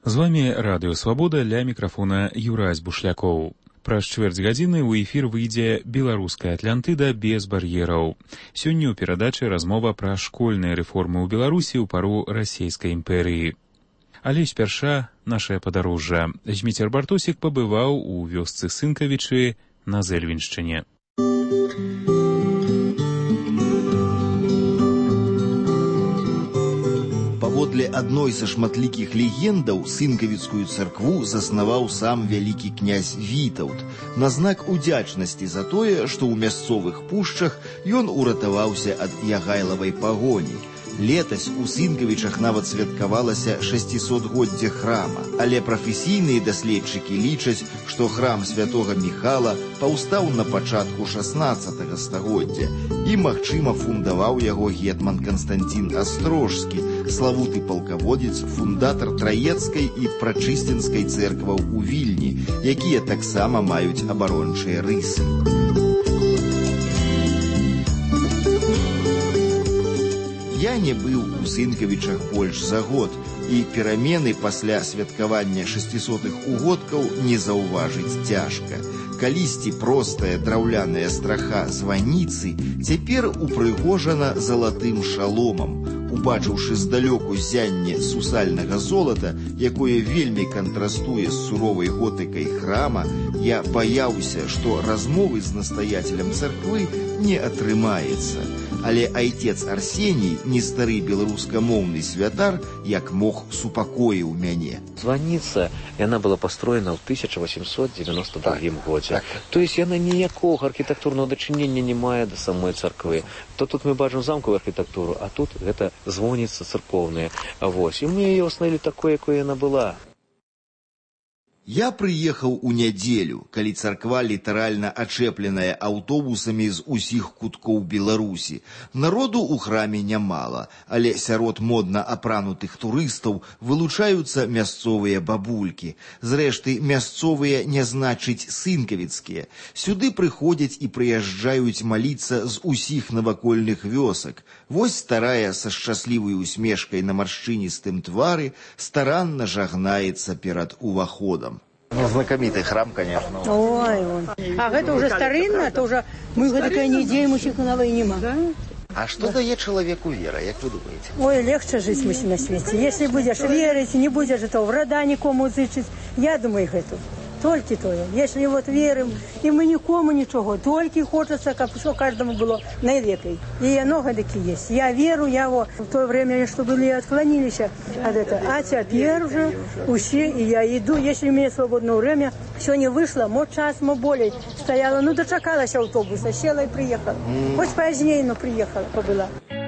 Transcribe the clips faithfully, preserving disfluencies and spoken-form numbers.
З вами Радыё Свабода, ля мікрафона Юрась Бушлякоў. Праз чвэрць гадзіны ў эфір выйдзе беларуская Атлантыда без бар'ераў. Сёння ў перадачы размова пра школьныя рэформы ў Беларусі ў пару расійскай імперыі. Але спярша нашае падарожжа. Зміцер Бартосік пабываў у вёсцы Сынкавічы на Зэльвіншчыне. Паводле адной са шматлікіх легендаў Сынкавіцкую царкву заснаваў сам вялікі князь Вітаўт на знак удзячнасці за тое, што ў мясцовых пушчах ён уратаваўся ад ягайлавай пагоні. Летась у Сынкавічах нават святкавалася шасцісотгоддзе храма, але прафесійныя даследчыкі лічаць, што храм святога Міхала паўстаў на пачатку шаснаццатага стагоддзя і, магчыма, фундаваў яго гетман Канстанцін Астрожскі, славуты палкаводзец, фундатар Траецкай і Прачысцінскай цэркваў у Вільні, якія таксама маюць абарончыя рысы. Я не быў у Сынкавічах больш за год, і перамены пасля святкавання шасцісотых угодкаў не заўважыць цяжка. Калісьці простая драўляная страха званіцы цяпер упрыгожана залатым шаломам. Убачыўшы здалёку ззянне сусальнага золата, якое вельмі кантрастуе з суровай готыкай храма, я баяўся, што размовы з настаяцелем царквы не атрымаецца. Але айцец Арсеній, не стары беларускамоўны святар, як мог супакоіў мяне. Званіца, яна была пастроена ў тысяча васемсот девяносто другім годзе. То есть яна ніякога архітэктурнага дачынення не мае да самой царквы. То тут мы бачым замкавую архітэктуру, а тут гэта звоніца царкоўная. А вось, і мы яе ўстанавілі такой, якой яна была. Я прыехаў у нядзелю, калі царква літаральна ачэпленая аўтобусамі з усіх куткоў Беларусі. Народу ў храме нямала, але сярод модна апранутых турыстаў вылучаюцца мясцовыя бабулькі. Зрэшты, мясцовыя не значыць сынкавіцкія. Сюды прыходзяць і прыязджаюць маліцца з усіх навакольных вёсак. Вось старая са шчаслівай усмешкай на маршчыністым твары старанна жагнаецца перад уваходам. Ну, знакомитый храм, конечно. Ой, ой. А это уже старинно, это уже мы такая неделя, мы всех на войне нема. А что да. дает человеку вера, как вы думаете? Ой, легче жить мы на свете. Если будешь верить, не будешь этого врага никому зычить, я думаю, это только то. Если вот верим, и мы никому ничего, только хочется, как все каждому было наилепей. И много таких есть. Я верю, я вот в то время, что были отклонились от этого. А теперь уже все, и я иду, если у меня свободное время, все не вышло, может час, может более стояла, ну дочекалась автобуса, села и приехала. Mm. Хоть позднее, но приехала, побыла.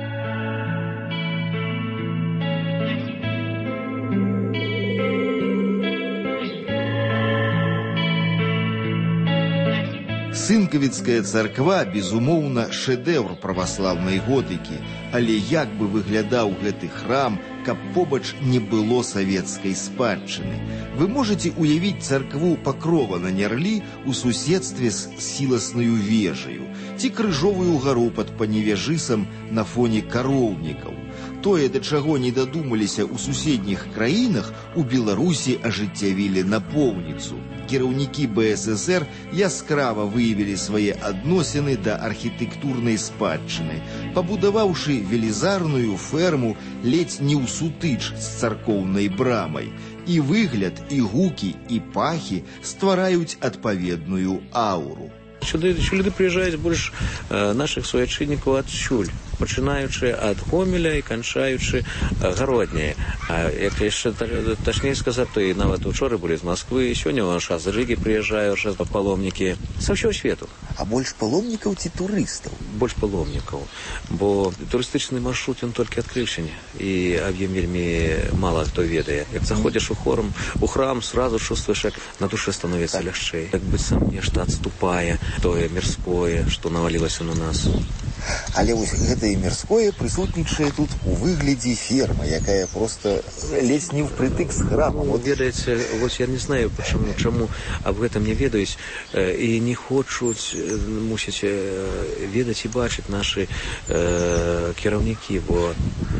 Сынкавіцкая царква, безумоўна, шэдэўр праваслаўнай готыкі, але як бы выглядаў гэты храм, каб побач не было савецкай спадчыны. Вы можаце уявіць царкву Пакрова на Нярлі ў суседстве з сіласнаю вежаю, ці крыжовую гару пад Паневежысам на фоне кароўнікаў. Тое, да чаго не дадумаліся ў суседніх краінах, у Беларусі ажыццявілі напоўніцу. Кіраўнікі бэ эс эсэр яскрава выявілі свае адносіны да архітэктурнай спадчыны, пабудаваўшы велізарную ферму ледзь не ў сутыч з царкоўнай брамай. І выгляд, і гукі, і пахі ствараюць адпаведную ауру. Сюды, сюды прыязджаюць больш э, нашых суайчыннікаў адсюль, пачынаючы ад Гомеля і канчаючы э, Гародняй. А як яшчэ тачней сказаць, то і нават учора былі з Масквы, і сёння ў нас з Рыгі прыязджаюць паломнікі са ўсёго свету. А больш паломнікаў ці турыстаў? Больш паломнікаў, бо турыстычны маршрут ён толькі адкрыўся, і аб ім вельмі мала хто ведае. Як заходзіш у храм, у храм, сразу чувствуеш, як на душе становіцца лягчэй. Як быццам нешта адступае, тое мірское, што навалілася на нас. Але вось гэтае мірское прысутнічае тут у выглядзе фермы, якая проста ледзь не впрытык з храмам. Вот ведаеце, вось я не знаю, чаму, чаму аб гэтым не ведаюць і не хочуць, мусіць ведаць і бачыць нашы э, кіраўнікі, бо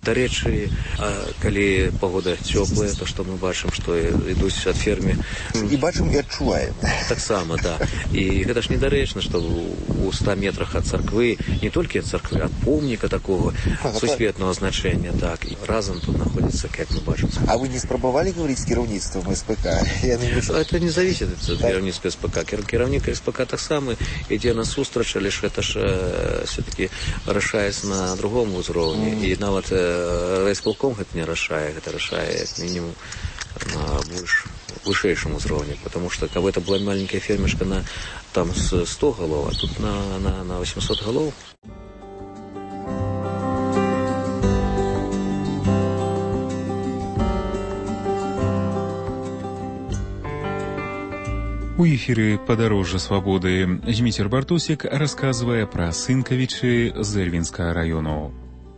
Дарэчы, калі погода цёплая, то што мы бачым, што ідуць ад фермы. І бачым і адчуваем. Таксама, да. І гэта ж недарэчна, што у ста метрах ад царквы, не толькі ад царквы, ад помніка такого сусветнага значэння, так, і разам тут знаходзіцца, як мы бачым. А вы не спрабавалі гаварыць з кіраўніцтвам СПК? Это не зависит ад кіраўніцтва СПК. Кіраўнік СПК таксама ідзе насустрач, але ж гэта ж все-таки рашаецца на другом узроўні. І нават райисполком гэта не рашае, гэта рашае як мінімум на больш вышэйшым узроўні, потому что каб это была маленькая фермешка на там сто галоў, а тут на, на, на восемьсот галоў. У эфіры «Падарожжа свабоды» Зміцер Бартусік расказвае пра Сынкавічы з Эльвінскага раёну.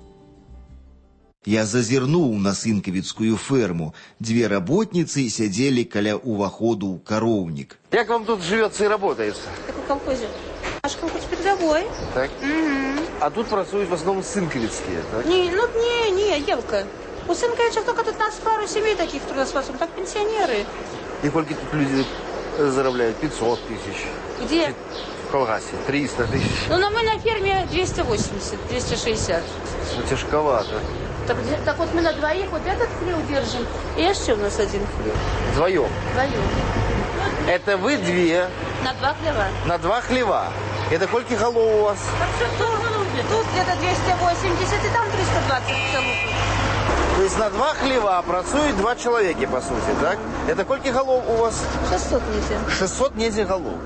Я зазірнуў на сынкавіцкую ферму. Две работницы сядзелі каля ўваходу ў кароўнік. Як вам тут живется и работается? Как в колхозе. Наш колхоз передовой. Так? Угу. А тут працуют в основном сынковицкие, так? Не, ну не, не, Елка. У Сынковича только тут нас пару семей таких трудоспособных, так пенсионеры. И сколько тут люди заробляют? пятьсот тысяч. Где? В Колгасе. триста тысяч. Ну, на мы на ферме двести восемьдесят, двести шестьдесят. Ну, тяжковато. Так, так вот мы на двоих вот этот хлев держим, и еще у нас один хлев. Вдвоем? Вдвоем. Это вы две? На два хлева. На два хлева. Это сколько голов у вас? Так что тут, тут где-то двести восемьдесят, и там триста двадцать целых. То есть на два хлева працуют два человека, по сути, так? Это сколько голов у вас? шестьсот недель. шестьсот недель голов.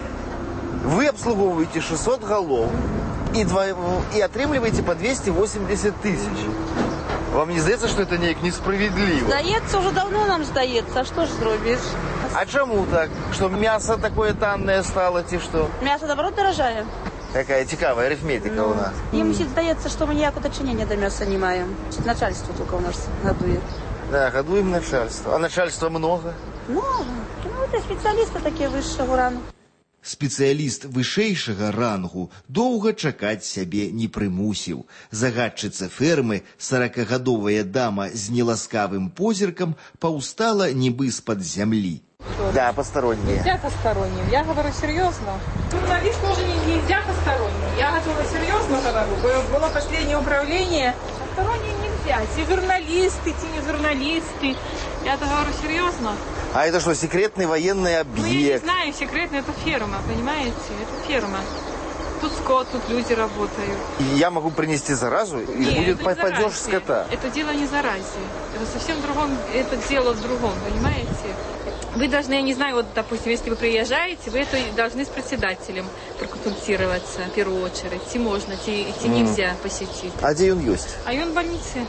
Вы обслуговываете шестьсот голов и, два, и отрымливаете по двести восемьдесят тысяч. Вам не здаецца, что это неяк несправедливо? Здаецца, уже давно нам здаецца. А что ж зробишь? А чему так? Что мясо такое танное стало, ці что? Мясо, наоборот, дорожае. Какая цікавая арифметика ну, у нас. Им здаецца, что мы ніякого дачынення до мяса не маем. Начальство только у нас гадует. Да, гадуем начальство. А начальства много? Много. Ну, это специалисты такие высшего ранга. Спецыяліст вышэйшага рангу доўга чакаць сябе не прымусіў. Загадчыца фермы, сорокагадовая дама з неласкавым позіркам, паўстала нібы з-пад зямлі. Да, посторонние. Нельзя посторонним. Я говорю серьезно. Журналист тоже не, нельзя посторонним. Я готова серьезно говорю. Было последнее управление. Посторонним нельзя. Те журналисты, те не журналисты. Я говорю серьезно. А это что, секретный военный объект? Ну, я не знаю, секретно это ферма, понимаете? Это ферма. Тут скот, тут люди работают. И я могу принести заразу? Или Нет, будет это падеж скота? Это дело не заразе. Это совсем другом, это дело в другом, понимаете? Вы должны, я не знаю, вот, допустим, если вы приезжаете, вы это должны с председателем проконсультироваться в первую очередь. Идти можно, идти, идти mm. нельзя посетить. А где он есть? А он в больнице.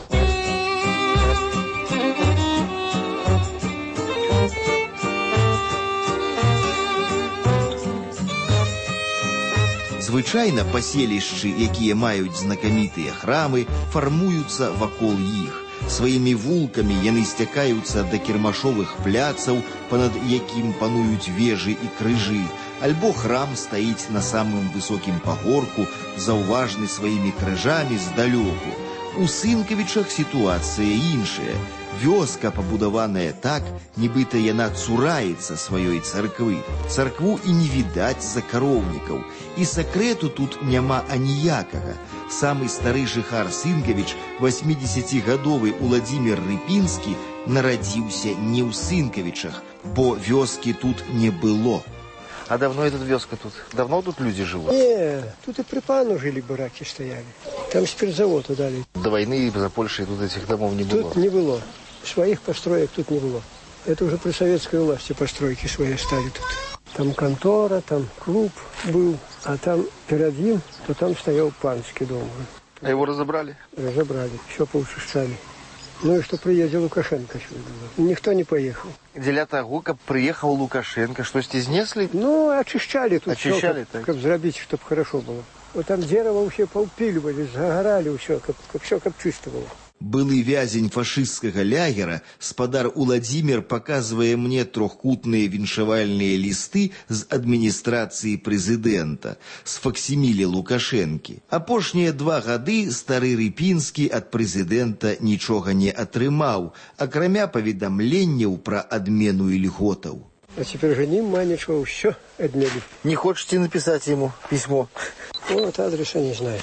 Звычайна паселішчы, якія маюць знакамітыя храмы, фармуюцца вакол іх. Сваімі вулкамі яны сцякаюцца да кірмашовых пляцаў, панад якім пануюць вежы і крыжы, альбо храм стаіць на самым высокім пагорку, заўважны сваімі крыжамі здалёку. У Сынкавічах сітуацыя іншая. Вёска пабудаваная так, нібыта яна цураецца сваёй царквы. Царкву і не відаць за кароўнікаў. І сакрэту тут няма аніякага. Самы стары жыхар Сынкавіч, восьмідзесяцігадовы Уладзімір Рыпінскі, нарадзіўся не ў Сынкавічах, бо вёскі тут не было. А давно эта вёска тут? Давно тут люди живут? Не, тут и при пану жили, бараки стояли. Там спиртзавод удали. До войны за Польшей тут этих домов не было? Тут не было. Своих построек тут не было. Это уже при советской власти постройки свои стали тут. Там контора, там клуб был, а там перед ним, то там стоял панский дом. А его разобрали? Разобрали, все поучищали. Ну и что приедет Лукашенко сюда. Никто не поехал. Для того, как приехал Лукашенко, что снесли? Ну, очищали тут. Очищали, все, как, как сделать, чтобы хорошо было. Вот там дерево все поупиливали, загорали все, как, как, все как чисто было. Былы вязень фашысцкага лягера, спадар Уладзімір паказвае мне трохкутныя віншавальныя лісты з адміністрацыі прэзідэнта, з факсіміле Лукашэнкі. Апошнія два гады стары Рыпінскі ад прэзідэнта нічога не атрымаў, акрамя паведамленняў пра адмену ільготаў. А теперь же нема ничего, все отняли. Не хочете написать ему письмо? Вот адреса не знаю.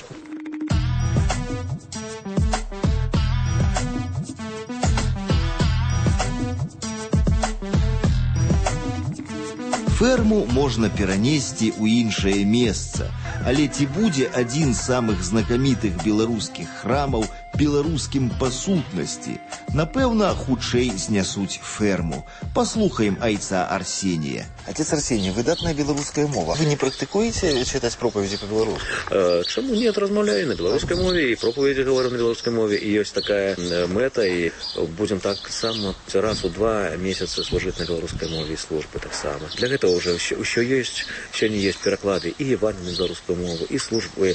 Ферму можна перанесці ў іншае месца, але ці будзе адзін з самых знакамітых беларускіх храмаў беларускім па сутнасці? Напэўна, хутчэй знясуць ферму. Паслухаем айца Арсенія. Отец Арсений, выдатная белорусская мова. Вы не практикуете читать проповеди по-белорусски? Э, чему нет, размовляю на белорусской мове, и проповеди говорю на белорусской мове, и есть такая э, мета, и будем так само раз у два месяца служить на белорусской мове и службы так само. Для этого уже еще, еще есть, еще не есть переклады и Евангелия на белорусскую мову, и службы